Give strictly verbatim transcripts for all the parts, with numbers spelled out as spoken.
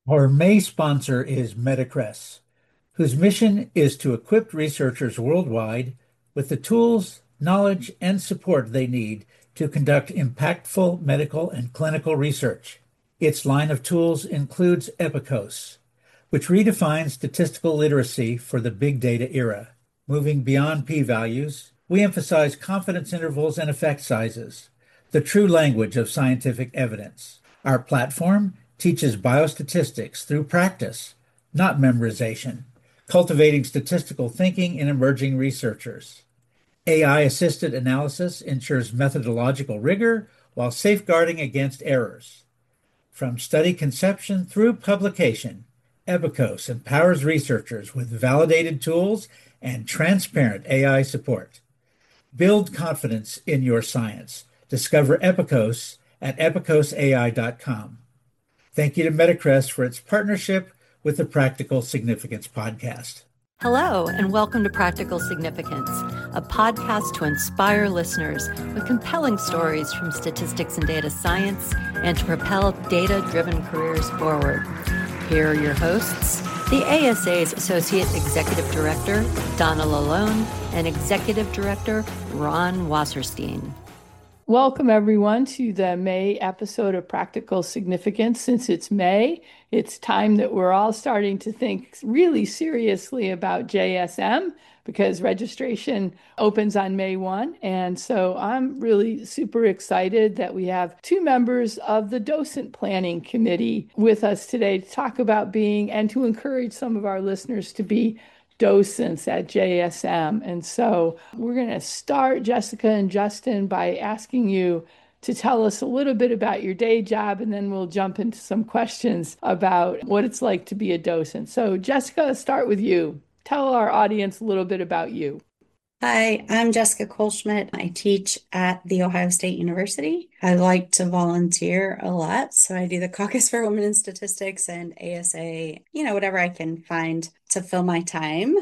Our May sponsor is Metacrest, whose mission is to equip researchers worldwide with the tools, knowledge, and support they need to conduct impactful medical and clinical research. Its line of tools includes Epicos, which redefines statistical literacy for the big data era. Moving beyond p-values, we emphasize confidence intervals and effect sizes, the true language of scientific evidence. Our platform teaches biostatistics through practice, not memorization, cultivating statistical thinking in emerging researchers. A I-assisted analysis ensures methodological rigor while safeguarding against errors. From study conception through publication, Epicos empowers researchers with validated tools and transparent A I support. Build confidence in your science. Discover Epicos at epicos A I dot com. Thank you to Metacrest for its partnership with the Practical Significance Podcast. Hello, and welcome to Practical Significance, a podcast to inspire listeners with compelling stories from statistics and data science and to propel data-driven careers forward. Here are your hosts, the A S A's Associate Executive Director, Donna Lalone, and Executive Director, Ron Wasserstein. Welcome, everyone, to the May episode of Practical Significance. Since it's May, it's time that we're all starting to think really seriously about J S M because registration opens on May first. And so I'm really super excited that we have two members of the Docent Planning Committee with us today to talk about being and to encourage some of our listeners to be docents at J S M. And so we're going to start, Jessica and Justin, by asking you to tell us a little bit about your day job, and then we'll jump into some questions about what it's like to be a docent. So Jessica, let's start with you. Tell our audience a little bit about you. Hi, I'm Jessica Kohlschmidt. I teach at The Ohio State University. I like to volunteer a lot, so I do the Caucus for Women in Statistics and A S A, you know, whatever I can find to fill my time.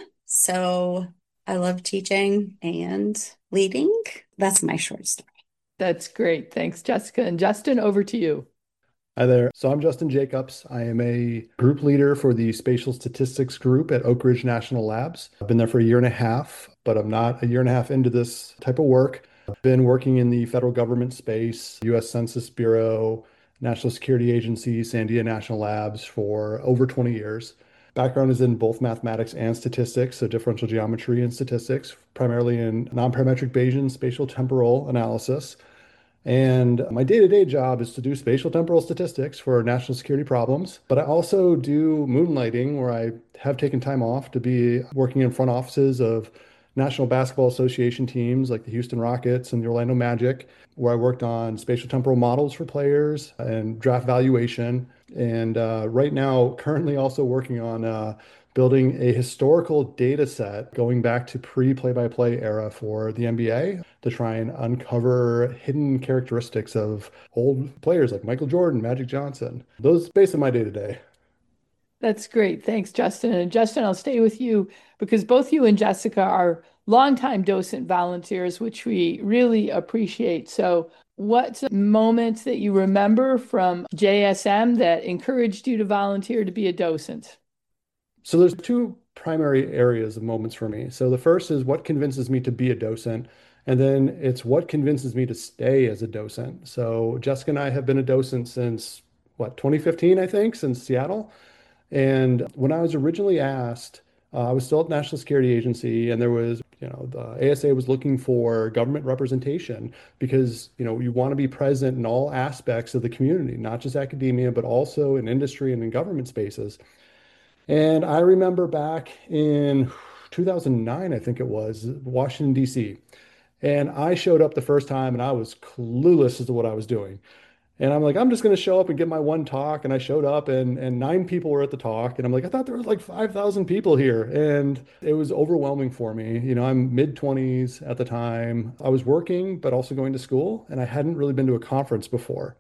So I love teaching and leading. That's my short story. That's great. Thanks, Jessica. And Justin, over to you. Hi there. So I'm Justin Jacobs. I am a group leader for the Spatial Statistics Group at Oak Ridge National Labs. I've been there for a year and a half, but I'm not a year and a half into this type of work. I've been working in the federal government space, U S Census Bureau, National Security Agency, Sandia National Labs for over twenty years. Background is in both mathematics and statistics, so differential geometry and statistics, primarily in non-parametric Bayesian spatial temporal analysis. And my day-to-day job is to do spatial temporal statistics for national security problems. But I also do moonlighting, where I have taken time off to be working in front offices of National Basketball Association teams like the Houston Rockets and the Orlando Magic, where I worked on spatial temporal models for players and draft valuation. And uh, right now, currently also working on uh, building a historical data set going back to pre-play-by-play era for the N B A to try and uncover hidden characteristics of old players like Michael Jordan, Magic Johnson. Those basically my day-to-day. That's great. Thanks, Justin. And Justin, I'll stay with you because both you and Jessica are longtime docent volunteers, which we really appreciate. So what moments that you remember from J S M that encouraged you to volunteer to be a docent? So there's two primary areas of moments for me. So the first is what convinces me to be a docent, and then it's what convinces me to stay as a docent. So Jessica and I have been a docent since, what, twenty fifteen, I think, since Seattle. And when I was originally asked, uh, I was still at the National Security Agency, and there was, you know, the A S A was looking for government representation because, you know, you want to be present in all aspects of the community, not just academia, but also in industry and in government spaces. And I remember back in two thousand nine, I think it was, Washington, D C. And I showed up the first time and I was clueless as to what I was doing. And I'm like, I'm just going to show up and get my one talk. And I showed up and, and nine people were at the talk. And I'm like, I thought there was like five thousand people here. And it was overwhelming for me. You know, I'm mid twenties at the time. I was working, but also going to school. And I hadn't really been to a conference before.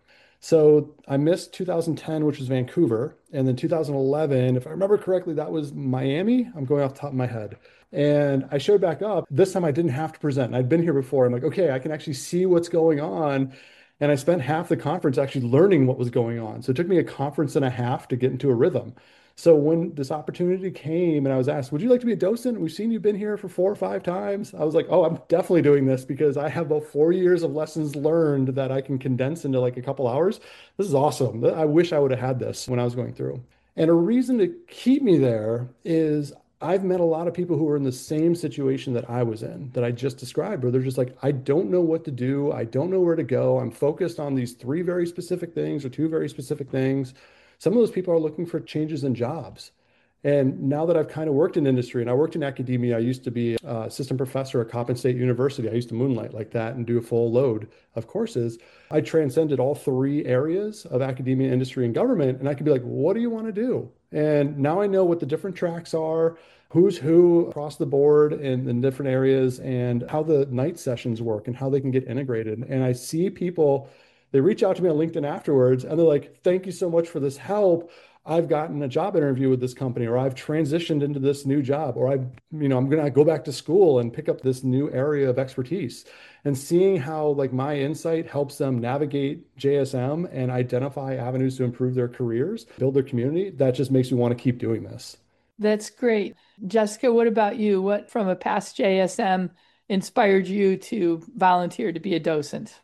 So I missed two thousand ten, which was Vancouver. And then two thousand eleven, if I remember correctly, that was Miami. I'm going off the top of my head. And I showed back up. This time I didn't have to present. And I'd been here before. I'm like, okay, I can actually see what's going on. And I spent half the conference actually learning what was going on. So it took me a conference and a half to get into a rhythm. So when this opportunity came and I was asked, would you like to be a docent? We've seen you've been here for four or five times. I was like, oh, I'm definitely doing this because I have about four years of lessons learned that I can condense into like a couple hours. This is awesome. I wish I would have had this when I was going through. And a reason to keep me there is I've met a lot of people who are in the same situation that I was in, that I just described, where they're just like, I don't know what to do. I don't know where to go. I'm focused on these three very specific things or two very specific things. Some of those people are looking for changes in jobs. And now that I've kind of worked in industry and I worked in academia, I used to be an assistant professor at Coppin State University. I used to moonlight like that and do a full load of courses. I transcended all three areas of academia, industry, and government. And I could be like, what do you want to do? And now I know what the different tracks are, who's who across the board in, in different areas, and how the night sessions work and how they can get integrated. And I see people, they reach out to me on LinkedIn afterwards and they're like, thank you so much for this help. I've gotten a job interview with this company, or I've transitioned into this new job, or I, you know, I'm going to go back to school and pick up this new area of expertise. And seeing how like my insight helps them navigate J S M and identify avenues to improve their careers, build their community, that just makes me want to keep doing this. That's great. Jessica, what about you? What from a past J S M inspired you to volunteer to be a docent?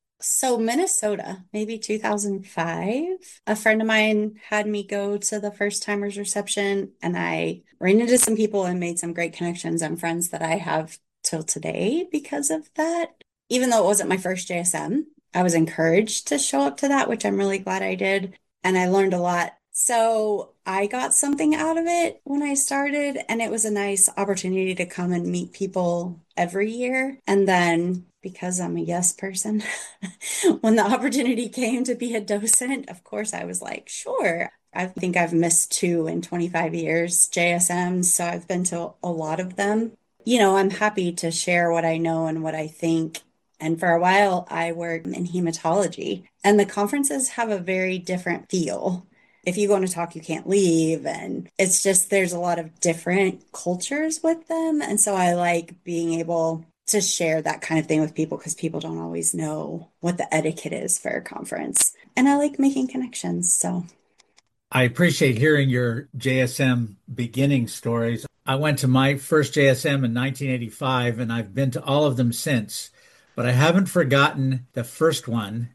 So Minnesota, maybe two thousand five, a friend of mine had me go to the first timers reception and I ran into some people and made some great connections and friends that I have till today because of that. Even though it wasn't my first J S M, I was encouraged to show up to that, which I'm really glad I did. And I learned a lot. So I got something out of it when I started, and it was a nice opportunity to come and meet people every year. And then because I'm a yes person, when the opportunity came to be a docent, of course, I was like, sure. I think I've missed two in twenty-five years, J S Ms, so I've been to a lot of them. You know, I'm happy to share what I know and what I think. And for a while, I worked in hematology, and the conferences have a very different feel. If you go on a talk, you can't leave. And it's just, there's a lot of different cultures with them. And so I like being able to share that kind of thing with people because people don't always know what the etiquette is for a conference. And I like making connections. So I appreciate hearing your J S M beginning stories. I went to my first J S M in nineteen eighty-five, and I've been to all of them since, but I haven't forgotten the first one.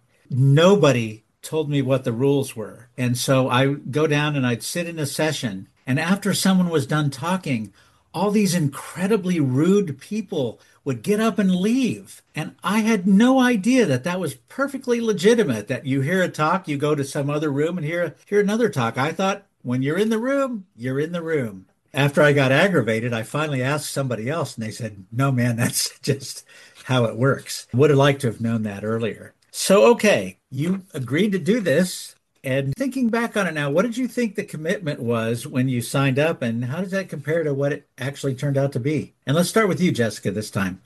Nobody told me what the rules were. And so I go down and I'd sit in a session. And after someone was done talking, all these incredibly rude people would get up and leave. And I had no idea that that was perfectly legitimate, that you hear a talk, you go to some other room and hear, hear another talk. I thought when you're in the room, you're in the room. After I got aggravated, I finally asked somebody else and they said, no, man, that's just how it works. Would have liked to have known that earlier. So, okay, you agreed to do this. And thinking back on it now, what did you think the commitment was when you signed up, and how does that compare to what it actually turned out to be? And let's start with you, Jessica, this time.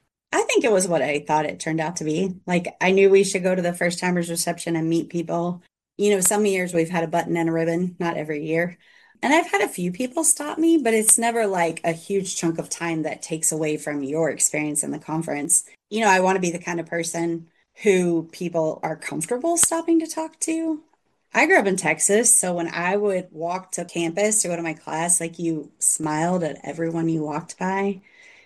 I think it was what I thought it turned out to be. Like, I knew we should go to the first timers reception and meet people. You know, some years we've had a button and a ribbon, not every year. And I've had a few people stop me, but it's never like a huge chunk of time that takes away from your experience in the conference. You know, I want to be the kind of person who people are comfortable stopping to talk to. I grew up in Texas, so when I would walk to campus to go to my class, like you smiled at everyone you walked by.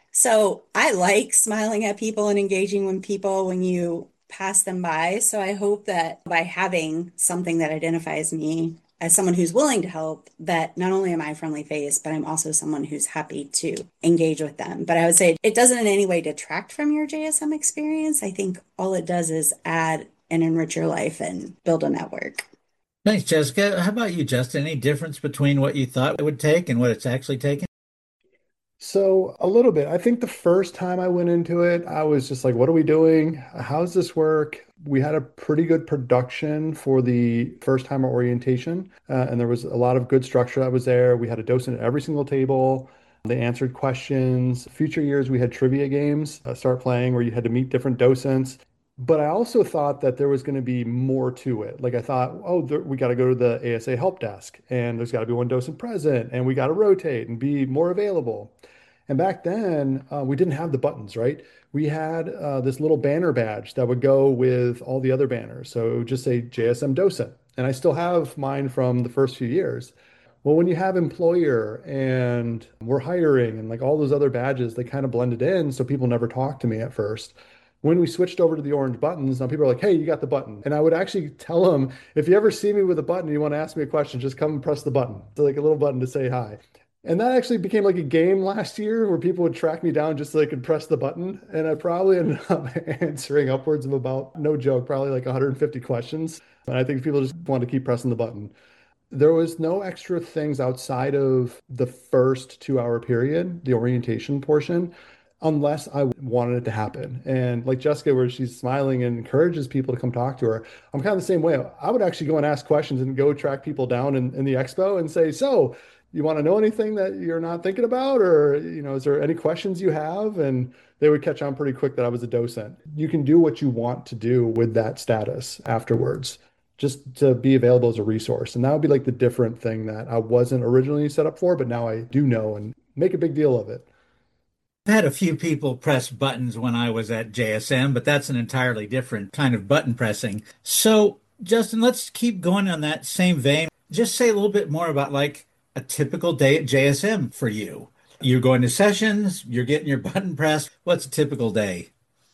So I like smiling at people and engaging with people when you pass them by. So I hope that by having something that identifies me as someone who's willing to help, that not only am I a friendly face, but I'm also someone who's happy to engage with them. But I would say it doesn't in any way detract from your J S M experience. I think all it does is add and enrich your life and build a network. Thanks, Jessica. How about you, Justin? Any difference between what you thought it would take and what it's actually taken? So a little bit. I think the first time I went into it, I was just like, what are we doing? How's this work? We had a pretty good production for the first timer orientation, uh, and there was a lot of good structure that was there. We had a docent at every single table. They answered questions. Future years, we had trivia games uh, start playing where you had to meet different docents. But I also thought that there was going to be more to it. Like I thought, oh, there, we got to go to the A S A help desk, and there's got to be one docent present, and we got to rotate and be more available. And back then, uh, we didn't have the buttons, right? We had uh, this little banner badge that would go with all the other banners. So it would just say J S M docent. And I still have mine from the first few years. Well, when you have employer and we're hiring and like all those other badges, they kind of blended in. So people never talked to me at first. When we switched over to the orange buttons, now people are like, hey, you got the button. And I would actually tell them, if you ever see me with a button and you want to ask me a question, just come and press the button. It's like a little button to say hi. And that actually became like a game last year where people would track me down just so they could press the button. And I probably ended up answering upwards of about, no joke, probably like one hundred fifty questions. And I think people just want to keep pressing the button. There was no extra things outside of the first two hour period, the orientation portion, unless I wanted it to happen. And like Jessica, where she's smiling and encourages people to come talk to her, I'm kind of the same way. I would actually go and ask questions and go track people down in, in the expo and say, so you want to know anything that you're not thinking about? Or, you know, is there any questions you have? And they would catch on pretty quick that I was a docent. You can do what you want to do with that status afterwards, just to be available as a resource. And that would be like the different thing that I wasn't originally set up for, but now I do know and make a big deal of it. I had a few people press buttons when I was at J S M, but that's an entirely different kind of button pressing. So, Justin, let's keep going on that same vein. Just say a little bit more about like a typical day at J S M for you. You're going to sessions, you're getting your button pressed. What's a typical day?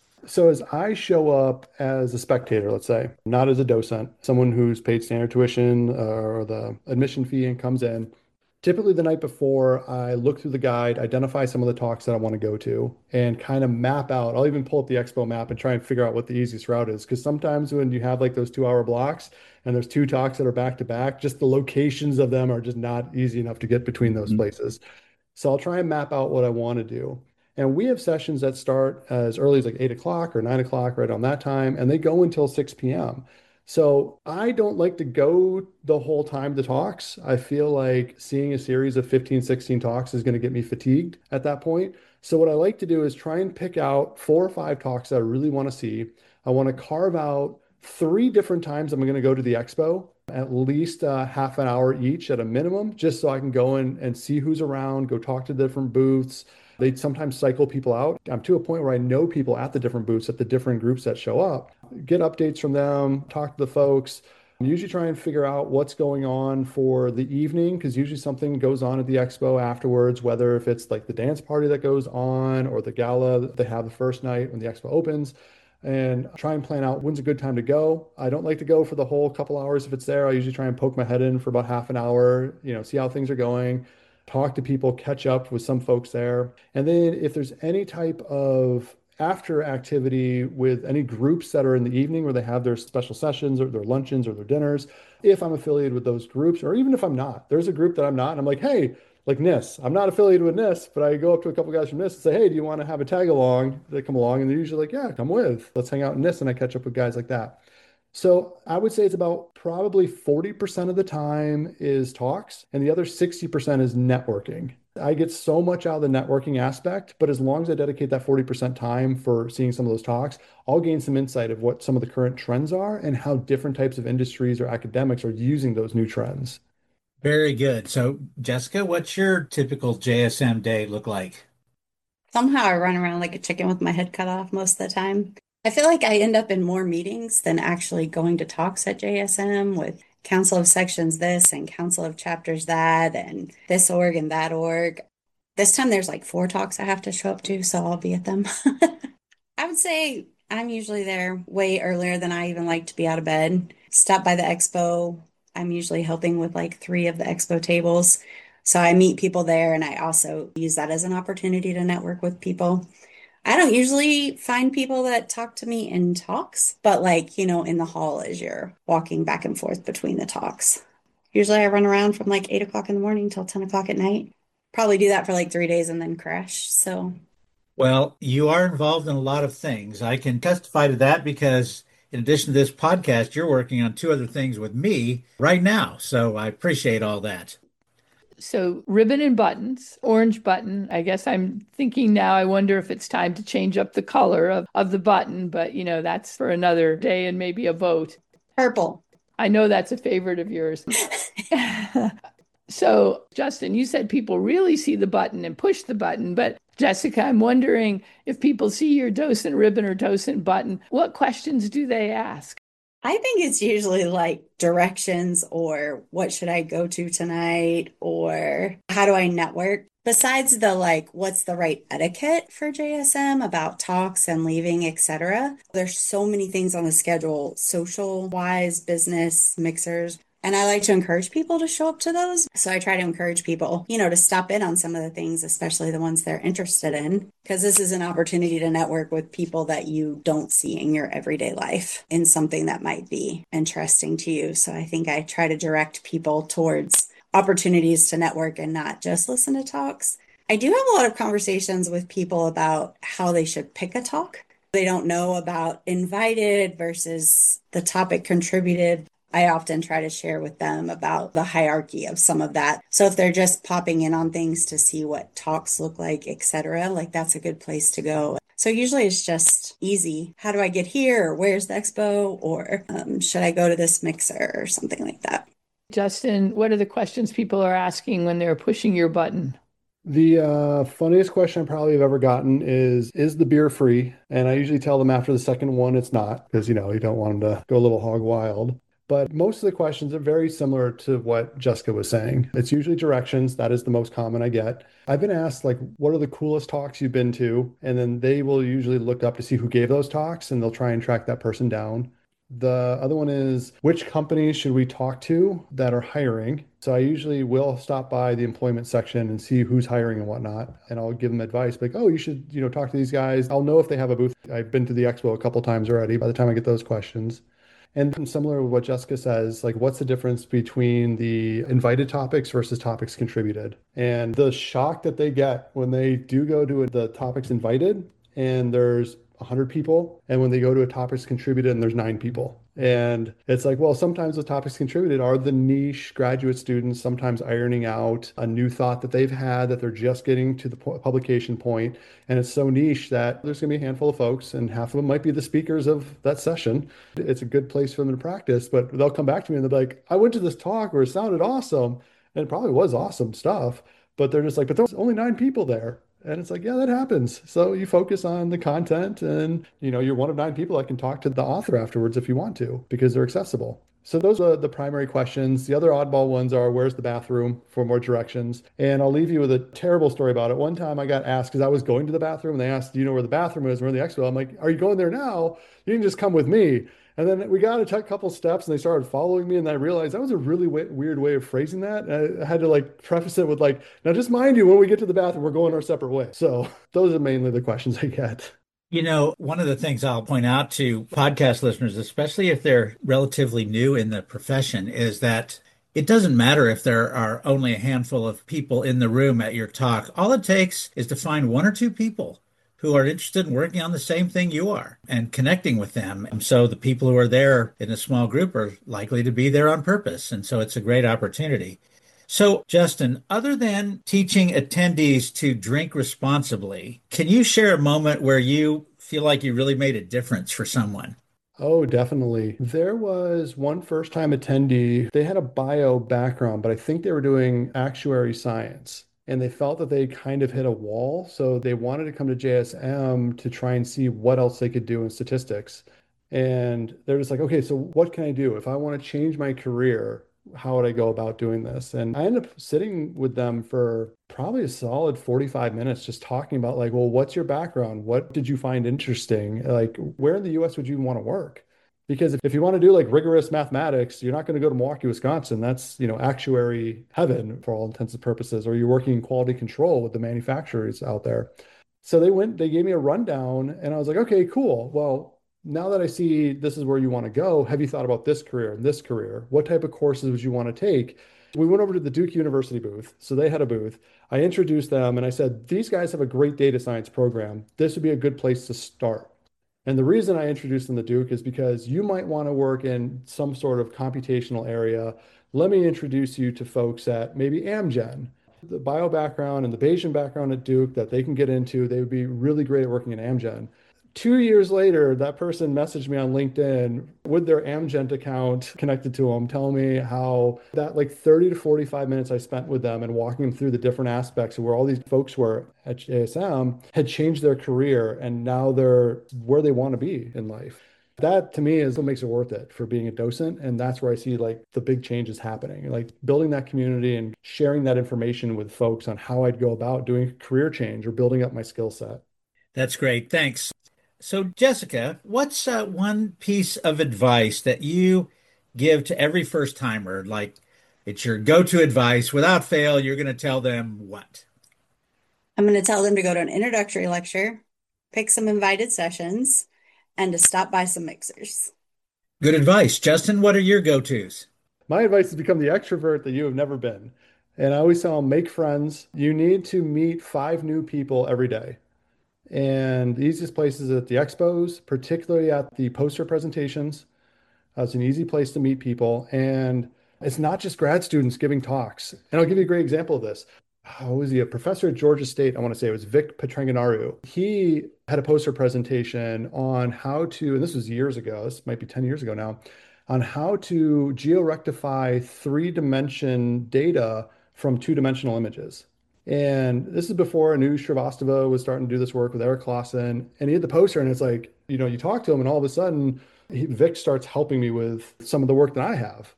So as I show up as a spectator, let's say, not as a docent, someone who's paid standard tuition uh, or the admission fee and comes in, typically the night before, I look through the guide, identify some of the talks that I want to go to, and kind of map out. I'll even pull up the expo map and try and figure out what the easiest route is. Because sometimes when you have like those two hour blocks and there's two talks that are back to back, just the locations of them are just not easy enough to get between those Mhm. places. So I'll try and map out what I want to do. And we have sessions that start as early as like eight o'clock or nine o'clock, right on that time, and they go until six p m. So I don't like to go the whole time to talks. I feel like seeing a series of fifteen, sixteen talks is going to get me fatigued at that point. So what I like to do is try and pick out four or five talks that I really want to see. I want to carve out three different times I'm going to go to the expo, at least uh, half an hour each at a minimum, just so I can go in and see who's around, go talk to different booths. They sometimes cycle people out. I'm to a point where I know people at the different booths, at the different groups that show up, get updates from them, talk to the folks, usually try and figure out what's going on for the evening, because usually something goes on at the expo afterwards, whether if it's like the dance party that goes on or the gala that they have the first night when the expo opens, and try and plan out when's a good time to go. I don't like to go for the whole couple hours if it's there. I usually try and poke my head in for about half an hour, you know, see how things are going, talk to people, catch up with some folks there. And then if there's any type of after activity with any groups that are in the evening where they have their special sessions or their luncheons or their dinners, if I'm affiliated with those groups, or even if I'm not, there's a group that I'm not, and I'm like, hey, like N I S. I'm not affiliated with N I S, but I go up to a couple guys from N I S and say, hey, do you want to have a tag along? They come along and they're usually like, yeah, come with. Let's hang out in N I S. And I catch up with guys like that. So I would say it's about probably forty percent of the time is talks and the other sixty percent is networking. I get so much out of the networking aspect, but as long as I dedicate that forty percent time for seeing some of those talks, I'll gain some insight of what some of the current trends are and how different types of industries or academics are using those new trends. Very good. So, Jessica, what's your typical J S M day look like? Somehow I run around like a chicken with my head cut off most of the time. I feel like I end up in more meetings than actually going to talks at J S M with Council of Sections this and Council of Chapters that and this org and that org. This time there's like four talks I have to show up to, so I'll be at them. I would say I'm usually there way earlier than I even like to be out of bed. Stop by the expo. I'm usually helping with like three of the expo tables. So I meet people there and I also use that as an opportunity to network with people. I don't usually find people that talk to me in talks, but like, you know, in the hall as you're walking back and forth between the talks. Usually I run around from like eight o'clock in the morning till ten o'clock at night. Probably do that for like three days and then crash. So, Well, you are involved in a lot of things. I can testify to that because in addition to this podcast, you're working on two other things with me right now. So I appreciate all that. So ribbon and buttons, orange button. I guess I'm thinking now, I wonder if it's time to change up the color of, of the button, but you know, that's for another day and maybe a vote. purple. I know that's a favorite of yours. So, Justin, you said people really see the button and push the button, but Jessica, I'm wondering if people see your docent ribbon or docent button, what questions do they ask? I think it's usually like directions or what should I go to tonight or how do I network? Besides the like, what's the right etiquette for J S M about talks and leaving, et cetera. There's so many things on the schedule, social wise, business, mixers. And I like to encourage people to show up to those. So I try to encourage people, you know, to stop in on some of the things, especially the ones they're interested in, because this is an opportunity to network with people that you don't see in your everyday life in something that might be interesting to you. So I think I try to direct people towards opportunities to network and not just listen to talks. I do have a lot of conversations with people about how they should pick a talk. They don't know about invited versus the topic contributed. I often try to share with them about the hierarchy of some of that. So if they're just popping in on things to see what talks look like, et cetera, like that's a good place to go. So usually it's just easy. How do I get here? Or where's the expo? Or um, should I go to this mixer or something like that? Justin, what are the questions people are asking when they're pushing your button? The uh, funniest question I probably have ever gotten is, is the beer free? And I usually tell them after the second one, it's not, because, you know, you don't want them to go a little hog wild. But most of the questions are very similar to what Jessica was saying. It's usually directions. That is the most common I get. I've been asked, like, what are the coolest talks you've been to? And then they will usually look up to see who gave those talks, and they'll try and track that person down. The other one is, which companies should we talk to that are hiring? So I usually will stop by the employment section and see who's hiring and whatnot. And I'll give them advice like, oh, you should, you know, talk to these guys. I'll know if they have a booth. I've been to the expo a couple times already by the time I get those questions. And similar with what Jessica says, like, what's the difference between the invited topics versus topics contributed? And the shock that they get when they do go to the topics invited and there's one hundred people, and when they go to a topics contributed and there's nine people. And it's like, well, sometimes the topics contributed are the niche graduate students, sometimes ironing out a new thought that they've had that they're just getting to the publication point. And it's so niche that there's going to be a handful of folks, and half of them might be the speakers of that session. It's a good place for them to practice, but they'll come back to me and they'll be like, I went to this talk where it sounded awesome. And it probably was awesome stuff, but they're just like, but there was only nine people there. And it's like, yeah, that happens. So you focus on the content and, you know, you're one of nine people that can talk to the author afterwards if you want to, because they're accessible. So those are the primary questions. The other oddball ones are, where's the bathroom, for more directions. And I'll leave you with a terrible story about it. One time I got asked, because I was going to the bathroom, and they asked, do you know where the bathroom is? We're in the expo. I'm like, are you going there now? You can just come with me. And then we got a couple steps and they started following me. And I realized that was a really w- weird way of phrasing that. And I had to like preface it with like, now just mind you, when we get to the bathroom, we're going our separate ways. So those are mainly the questions I get. You know, one of the things I'll point out to podcast listeners, especially if they're relatively new in the profession, is that it doesn't matter if there are only a handful of people in the room at your talk. All it takes is to find one or two people who are interested in working on the same thing you are and connecting with them. And so the people who are there in a small group are likely to be there on purpose. And so it's a great opportunity. So, Justin, other than teaching attendees to drink responsibly, can you share a moment where you feel like you really made a difference for someone? Oh, definitely. There was one first-time attendee. They had a bio background, but I think they were doing actuary science. And they felt that they kind of hit a wall. So they wanted to come to J S M to try and see what else they could do in statistics. And they're just like, okay, so what can I do? If I want to change my career, how would I go about doing this? And I ended up sitting with them for probably a solid forty-five minutes, just talking about like, well, what's your background? What did you find interesting? Like, where in the U S would you want to work? Because if you want to do like rigorous mathematics, you're not going to go to Milwaukee, Wisconsin. That's, you know, actuary heaven for all intents and purposes, or you're working in quality control with the manufacturers out there. So they went, they gave me a rundown and I was like, okay, cool. Well, now that I see this is where you want to go, have you thought about this career and this career? What type of courses would you want to take? We went over to the Duke University booth. So they had a booth. I introduced them and I said, these guys have a great data science program. This would be a good place to start. And the reason I introduced them to Duke is because you might want to work in some sort of computational area. Let me introduce you to folks at maybe Amgen, the bio background and the Bayesian background at Duke that they can get into. They would be really great at working at Amgen. Two years later, that person messaged me on LinkedIn with their Amgen account connected to them, telling me how that like thirty to forty-five minutes I spent with them and walking them through the different aspects of where all these folks were at J S M had changed their career and now they're where they want to be in life. That to me is what makes it worth it for being a docent. And that's where I see like the big changes happening, like building that community and sharing that information with folks on how I'd go about doing a career change or building up my skill set. That's great. Thanks. So, Jessica, what's uh, one piece of advice that you give to every first timer? Like it's your go-to advice. Without fail, you're going to tell them what? I'm going to tell them to go to an introductory lecture, pick some invited sessions, and to stop by some mixers. Good advice. Justin, what are your go-tos? My advice is become the extrovert that you have never been. And I always tell them, make friends. You need to meet five new people every day. And the easiest places at the expos, particularly at the poster presentations. Uh, it's an easy place to meet people. And it's not just grad students giving talks. And I'll give you a great example of this. How was he? A professor at Georgia State, I want to say it was Vic Petranganaru. He had a poster presentation on how to, and this was years ago, this might be ten years ago now, on how to georectify three-dimension data from two-dimensional images. And this is before Anu Srivastava was starting to do this work with Eric Clausen. And he had the poster, and it's like, you know, you talk to him, and all of a sudden, he, Vic starts helping me with some of the work that I have.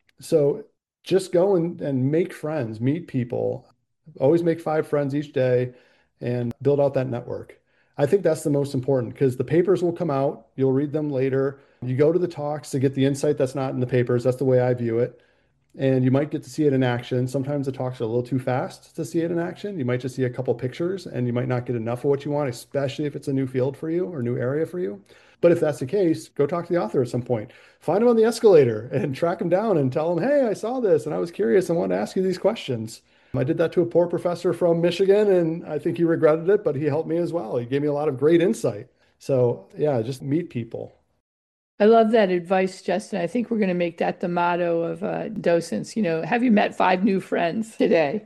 So just go and, and make friends, meet people, always make five friends each day, and build out that network. I think that's the most important because the papers will come out. You'll read them later. You go to the talks to get the insight that's not in the papers. That's the way I view it. And you might get to see it in action. Sometimes the talks are a little too fast to see it in action. You might just see a couple pictures and you might not get enough of what you want, especially if it's a new field for you or new area for you. But if that's the case, go talk to the author at some point. Find him on the escalator and track him down and tell him, hey, I saw this and I was curious and wanted to ask you these questions. I did that to a poor professor from Michigan and I think he regretted it, but he helped me as well. He gave me a lot of great insight. So yeah, just meet people. I love that advice, Justin. I think we're going to make that the motto of uh, docents. You know, have you met five new friends today?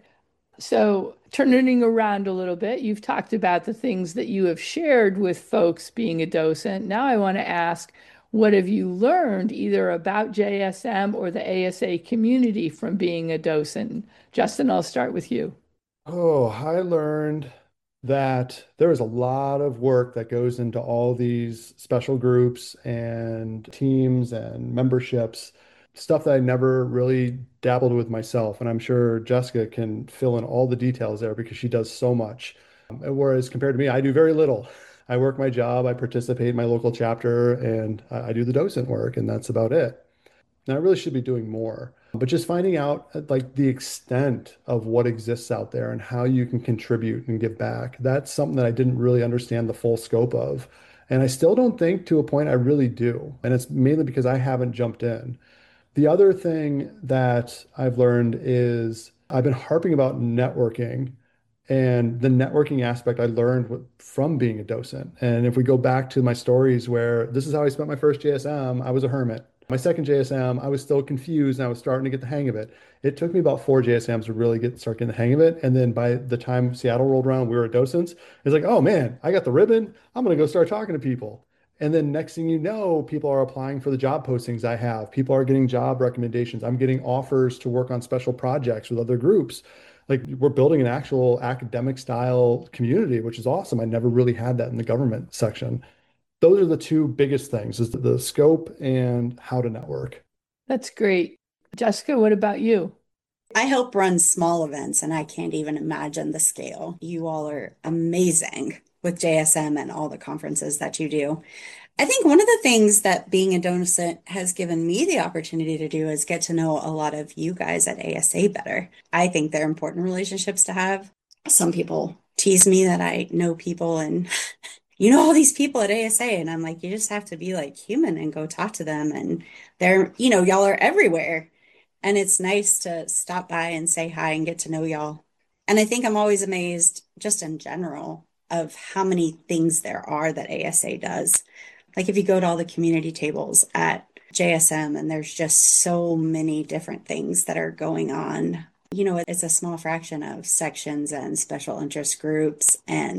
So, turning around a little bit, you've talked about the things that you have shared with folks being a docent. Now, I want to ask, what have you learned either about J S M or the A S A community from being a docent? Justin, I'll start with you. Oh, I learned that there is a lot of work that goes into all these special groups and teams and memberships, stuff that I never really dabbled with myself. And I'm sure Jessica can fill in all the details there because she does so much. Whereas compared to me, I do very little. I work my job, I participate in my local chapter, and I do the docent work, and that's about it. And I really should be doing more. But just finding out like the extent of what exists out there and how you can contribute and give back. That's something that I didn't really understand the full scope of. And I still don't think to a point I really do. And it's mainly because I haven't jumped in. The other thing that I've learned is I've been harping about networking and the networking aspect I learned from being a docent. And if we go back to my stories where this is how I spent my first J S M, I was a hermit. My second J S M, I was still confused and I was starting to get the hang of it. It took me about four J S Ms to really get start getting the hang of it. And then by the time Seattle rolled around, we were docents. It's like, oh man, I got the ribbon. I'm going to go start talking to people. And then next thing you know, people are applying for the job postings I have. People are getting job recommendations. I'm getting offers to work on special projects with other groups. Like we're building an actual academic style community, which is awesome. I never really had that in the government section. Those are the two biggest things, is the scope and how to network. That's great. Jessica, what about you? I help run small events and I can't even imagine the scale. You all are amazing with J S M and all the conferences that you do. I think one of the things that being a docent has given me the opportunity to do is get to know a lot of you guys at A S A better. I think they're important relationships to have. Some people tease me that I know people and you know all these people at A S A, and I'm like, you just have to be like human and go talk to them. And they're, you know, y'all are everywhere. And it's nice to stop by and say hi and get to know y'all. And I think I'm always amazed just in general of how many things there are that A S A does. Like if you go to all the community tables at J S M and there's just so many different things that are going on. You know, it's a small fraction of sections and special interest groups and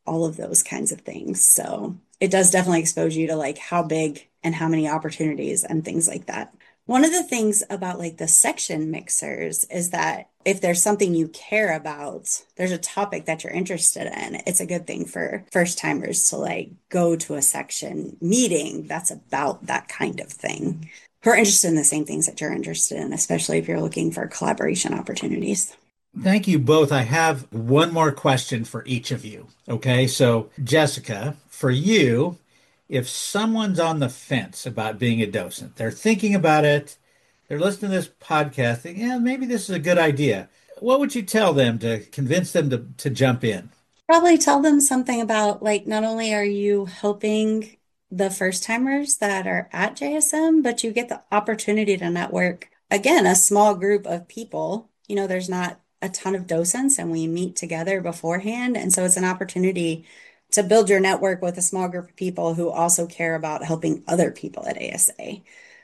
all of those kinds of things. So it does definitely expose you to like how big and how many opportunities and things like that. One of the things about like the section mixers is that if there's something you care about, there's a topic that you're interested in, it's a good thing for first timers to like go to a section meeting that's about that kind of thing. Who are interested in the same things that you're interested in, especially if you're looking for collaboration opportunities. Thank you both. I have one more question for each of you. Okay, so Jessica, for you, if someone's on the fence about being a docent, they're thinking about it, they're listening to this podcast, thinking, yeah, maybe this is a good idea. What would you tell them to convince them to, to jump in? Probably tell them something about like not only are you helping the first timers that are at J S M, but you get the opportunity to network. Again, a small group of people. You know, there's not a ton of docents and we meet together beforehand. And so it's an opportunity to build your network with a small group of people who also care about helping other people at A S A.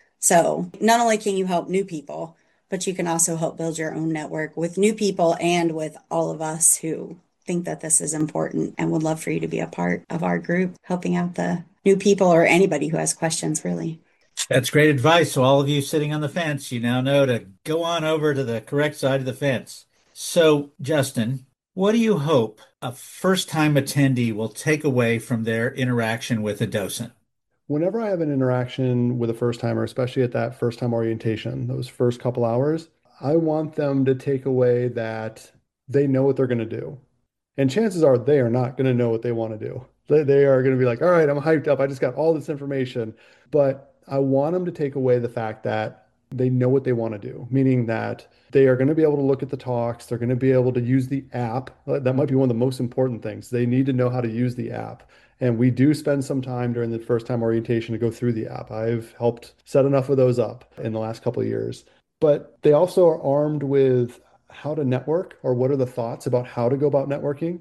So not only can you help new people, but you can also help build your own network with new people and with all of us who think that this is important and would love for you to be a part of our group, helping out the new people or anybody who has questions, really. That's great advice. So all of you sitting on the fence, you now know to go on over to the correct side of the fence. So, Justin, what do you hope a first-time attendee will take away from their interaction with a docent? Whenever I have an interaction with a first timer, especially at that first time orientation, those first couple hours, I want them to take away that they know what they're going to do. And chances are they are not going to know what they want to do. They, they are going to be like, all right, I'm hyped up. I just got all this information. But I want them to take away the fact that they know what they want to do, meaning that they are going to be able to look at the talks. They're going to be able to use the app. That might be one of the most important things. They need to know how to use the app. And we do spend some time during the first time orientation to go through the app. I've helped set enough of those up in the last couple of years. But they also are armed with how to network or what are the thoughts about how to go about networking.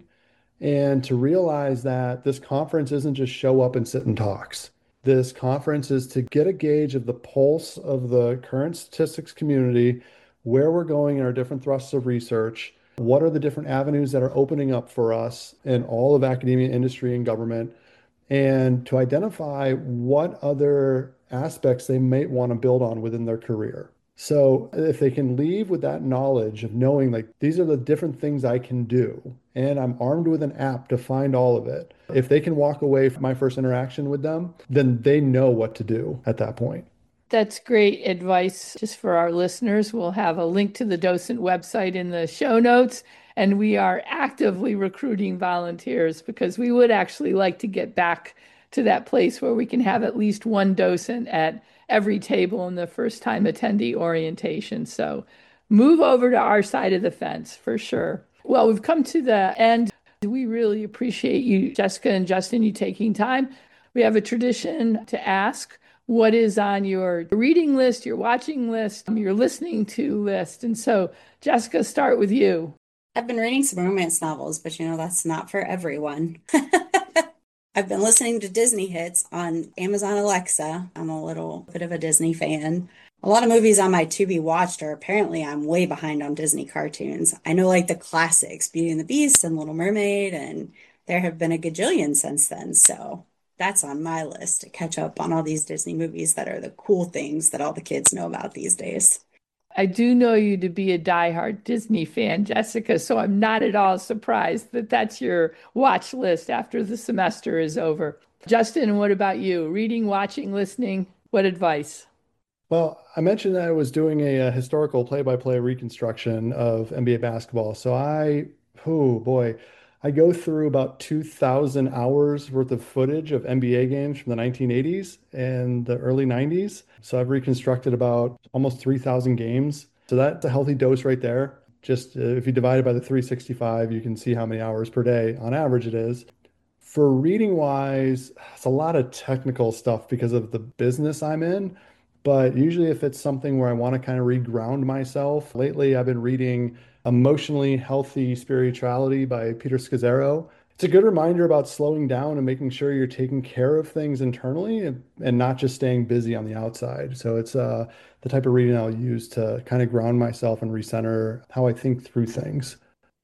And to realize that this conference isn't just show up and sit in talks. This conference is to get a gauge of the pulse of the current statistics community, where we're going in our different thrusts of research, what are the different avenues that are opening up for us in all of academia, industry, and government, and to identify what other aspects they might want to build on within their career. So if they can leave with that knowledge of knowing like these are the different things I can do, and I'm armed with an app to find all of it, if they can walk away from my first interaction with them, then they know what to do at that point. That's great advice. Just for our listeners, we'll have a link to the docent website in the show notes. And we are actively recruiting volunteers because we would actually like to get back to that place where we can have at least one docent at every table in the first time attendee orientation. So move over to our side of the fence for sure. Well, we've come to the end. We really appreciate you, Jessica and Justin, you taking time. We have a tradition to ask what is on your reading list, your watching list, your listening to list. And so, Jessica, start with you. I've been reading some romance novels, but you know, that's not for everyone. I've been listening to Disney hits on Amazon Alexa. I'm a little bit of a Disney fan. A lot of movies on my to be watched are apparently I'm way behind on Disney cartoons. I know like the classics, Beauty and the Beast and Little Mermaid, and there have been a gajillion since then. So that's on my list to catch up on all these Disney movies that are the cool things that all the kids know about these days. I do know you to be a diehard Disney fan, Jessica, so I'm not at all surprised that that's your watch list after the semester is over. Justin, what about you? Reading, watching, listening, what advice? Well, I mentioned that I was doing a, a historical play-by-play reconstruction of N B A basketball. So I, oh boy, I go through about two thousand hours worth of footage of N B A games from the nineteen eighties and the early nineties. So I've reconstructed about almost three thousand games. So that's a healthy dose right there. Just uh, if you divide it by the three sixty-five, you can see how many hours per day on average it is. For reading wise, it's a lot of technical stuff because of the business I'm in. But usually if it's something where I want to kind of reground myself, lately I've been reading Emotionally Healthy Spirituality by Peter Scazzaro. It's a good reminder about slowing down and making sure you're taking care of things internally and, and not just staying busy on the outside. So it's uh, the type of reading I'll use to kind of ground myself and recenter how I think through things.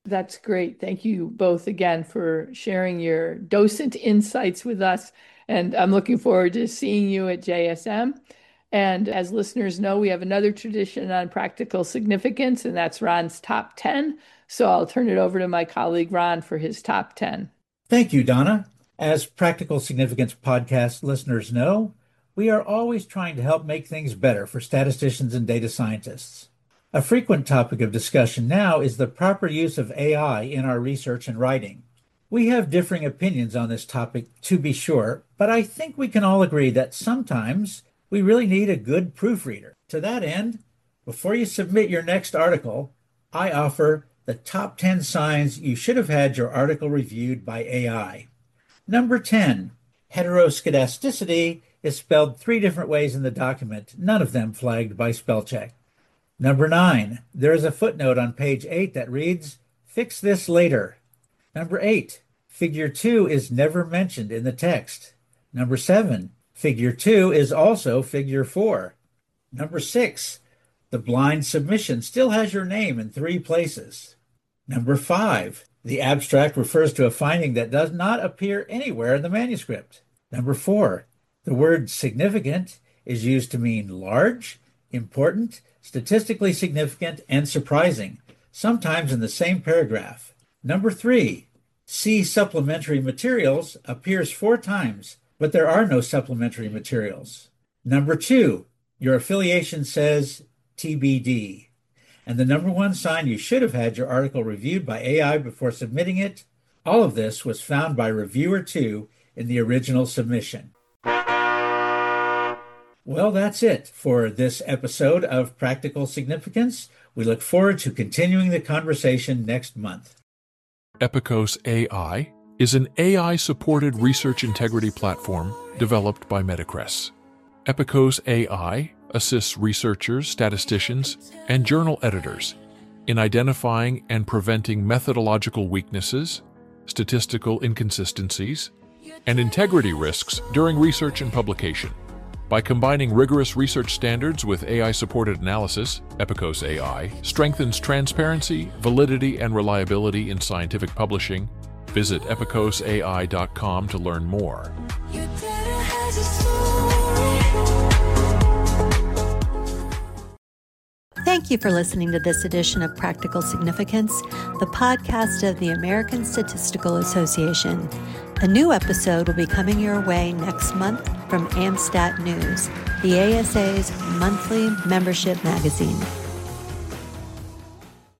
That's great. Thank you both again for sharing your docent insights with us. And I'm looking forward to seeing you at J S M. And as listeners know, we have another tradition on practical significance, and that's Ron's top ten. So I'll turn it over to my colleague Ron for his top ten. Thank you, Donna. As Practical Significance podcast listeners know, we are always trying to help make things better for statisticians and data scientists. A frequent topic of discussion now is the proper use of A I in our research and writing. We have differing opinions on this topic, to be sure, but I think we can all agree that sometimes we really need a good proofreader. To that end, before you submit your next article, I offer the top ten signs you should have had your article reviewed by A I. Number ten, heteroscedasticity is spelled three different ways in the document, none of them flagged by spell check. Number nine, there is a footnote on page eight that reads, "Fix this later." Number eight, figure two is never mentioned in the text. Number seven, figure two is also figure four. Number six, the blind submission still has your name in three places. Number five, the abstract refers to a finding that does not appear anywhere in the manuscript. Number four, the word significant is used to mean large, important, statistically significant, and surprising, sometimes in the same paragraph. Number three, see supplementary materials appears four times, but there are no supplementary materials. Number two, your affiliation says T B D. And the number one sign you should have had your article reviewed by A I before submitting it, all of this was found by reviewer two in the original submission. Well, that's it for this episode of Practical Significance. We look forward to continuing the conversation next month. Epikos A I is an A I-supported research integrity platform developed by Metacress. Epikos A I assists researchers, statisticians, and journal editors in identifying and preventing methodological weaknesses, statistical inconsistencies, and integrity risks during research and publication. By combining rigorous research standards with A I-supported analysis, Epikos A I strengthens transparency, validity, and reliability in scientific publishing. Visit epikos A I dot com to learn more. Thank you for listening to this edition of Practical Significance, the podcast of the American Statistical Association. A new episode will be coming your way next month from AmStat News, the A S A's monthly membership magazine.